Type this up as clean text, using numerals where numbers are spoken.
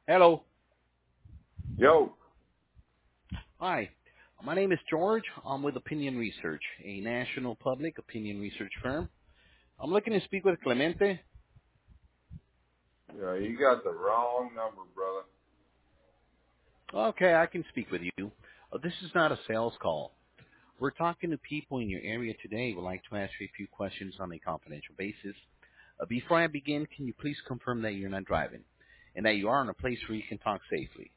Hello. Yo. Hi. My name is George. I'm with Opinion Research, a national public opinion research firm. I'm looking to speak with Clemente. Yeah, you got the wrong number, brother. Okay, I can speak with you. This is not a sales call. We're talking to people in your area today. We'd like to ask you a few questions on a confidential basis. Before I begin, can you please confirm that you're not driving and that you are in a place where you can talk safely?